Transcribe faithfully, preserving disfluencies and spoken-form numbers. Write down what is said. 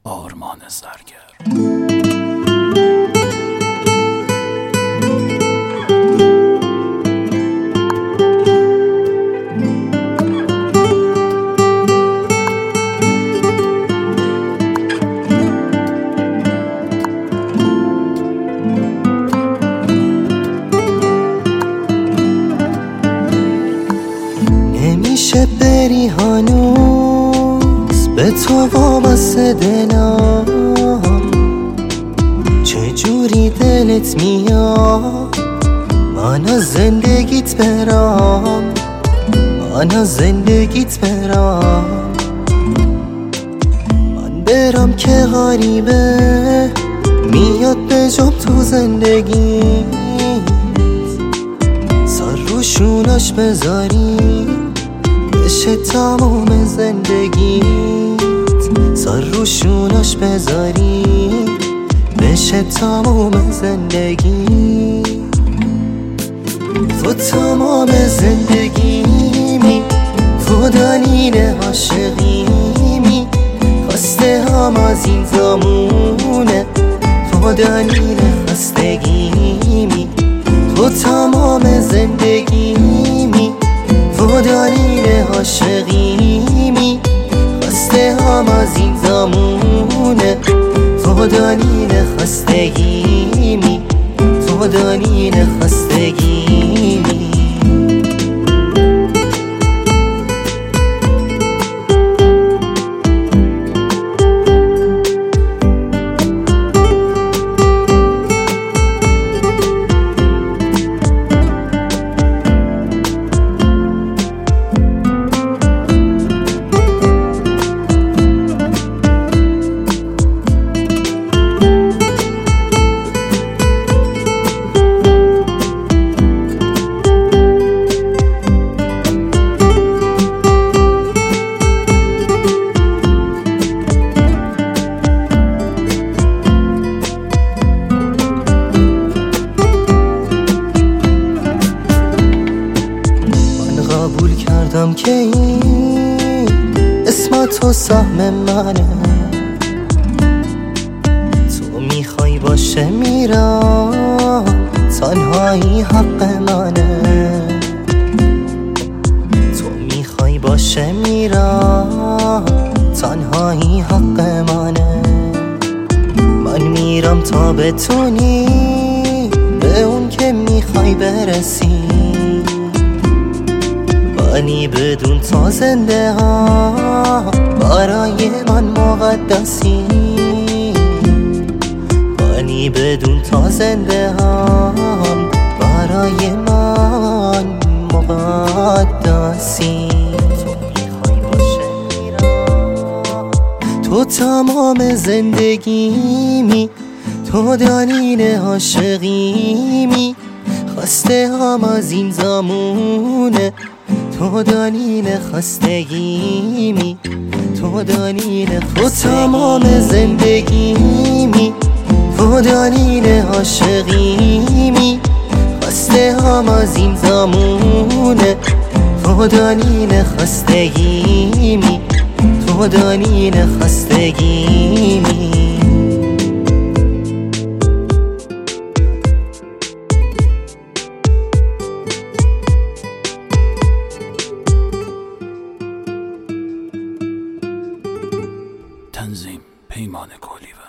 آرمان زرگر. نمیشه بری هنوز به تو وابسته دلم، چجوری دلت میاد من از زندگیت برم، من از زندگیت برم. من برم که غریبه میاد به جام تو زندگیت، سر رو شونش بذاری بشه تمام زندگیت، سر رو شونش بذاری بشه تمام زندگیت. تو تمام زندگیمی، تو دلیل عاشقیمی، خسته هم از این زمونه، تو دلیل خستگیمی. تو تمام زندگیمی، تو دلیل عاشقیمی، خسته هم از این زمونه، تو دلیل خستگیمی، تو دلیل خستگیمی. قبول کردم که این اسمت و سهم منه، تو میخوای باشه میرم، تنهایی حق منه. تو میخوای باشه میرم، تنهایی حق منه. من میرم تا بتونی به اون که میخوای برسی، منی بدون تا زنده ها برای من مقدسی، منی بدون تا زنده ها برای من مقدسی. تو میخوای باشه میرم، تو تمام زندگیمی، تو دلیل عاشقیمی، خسته هم از این زمونه، تو دلیل خستگیمی، تو دلیل خستگیمی. تو تمام زندگیمی، تو دلیل عاشقیمی، خسته هم از این زمونه، تو دلیل خستگیمی، تو دلیل خستگیمی. تنظیم پیمان کولیوه.